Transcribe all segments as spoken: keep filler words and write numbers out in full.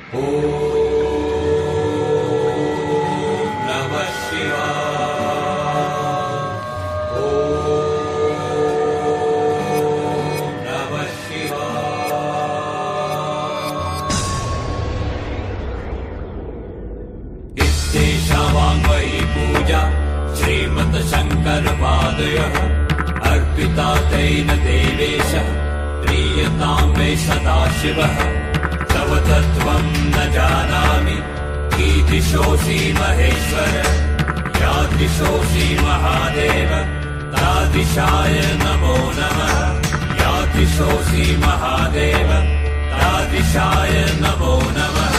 शङ्करपादयः अर्पिता तेन देवेश प्रीयतां मे सदाशिवः तव तत्त्वं न जानामि कीदृशोऽसि महेश्वर यादृशोऽसि महादेव तादृशाय नमो नमः यादृशोऽसि महादेव तादृशाय नमो नमः।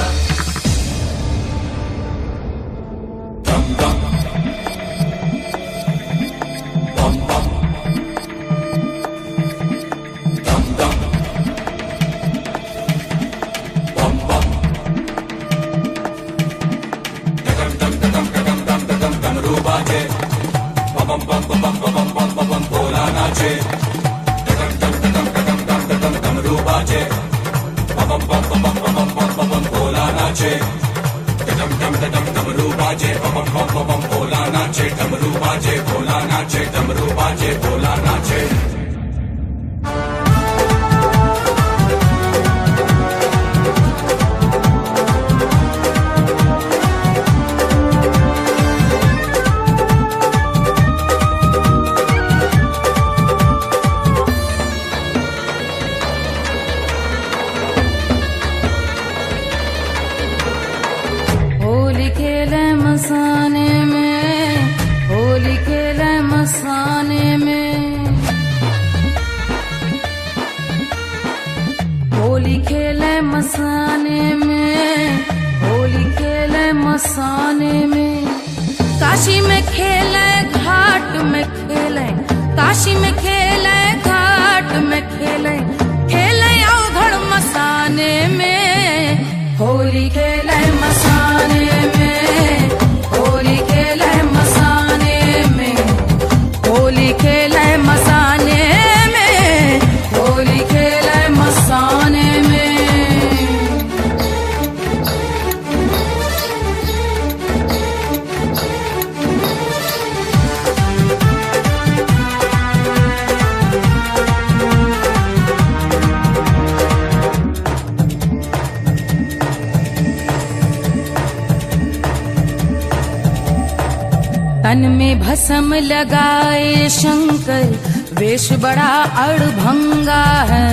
तन में भस्म लगाए शंकर वेश बड़ा अड़भंगा है।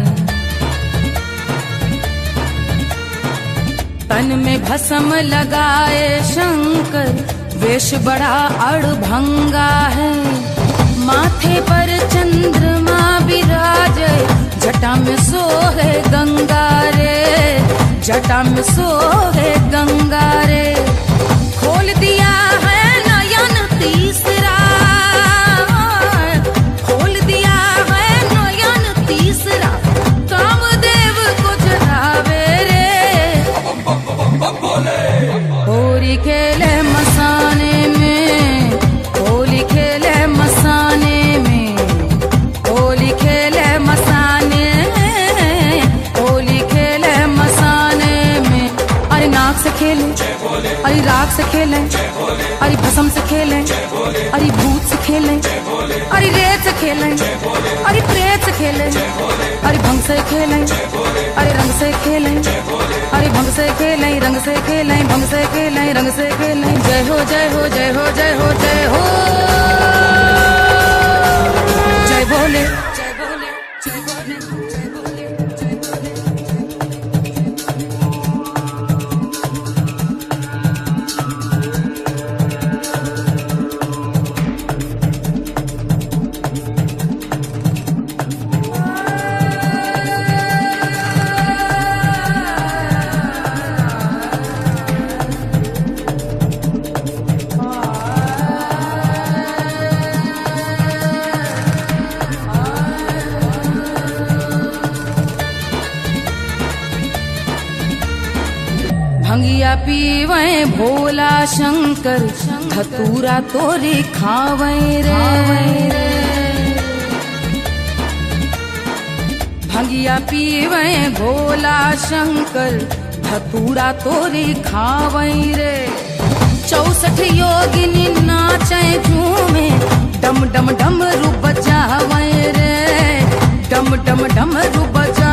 तन में भस्म लगाए शंकर वेश बड़ा अड़भंगा है। माथे पर चंद्रमा विराजे जटा में सोहे गंगा रे जटा में सोहे गंगा रे। खोल दिया है तीसरा खोल दिया है नयन तीसरा कामदेव को चढ़ावे रे। होली खेले मसाने में होली खेले मसाने में होली खेले मसाने होली खेले मसाने में। अरे नाक से खेले अरे राग से खेले अरे भस्म से खेले अरे भूत से खेले अरे रेत से खेले अरे प्रेत से खेले अरे भंग से खेले अरे रंग से खेले अरे भंग से खेले रंग से खेले भंग से खेले रंग से खेले। जय हो जय हो जय हो जय हो जय हो जय बोले जय बोले जय बोले जय बोले जय बोले। भंगिया पीवे भोला शंकर धतूरा तोरी खावे रे। भंगिया पीवे भोला शंकर धतूरा तोरी खावई रे। चौसठ योगिनी नाचे झूमे डम डम डम रू बजावे रे, डम डम डम रू बजा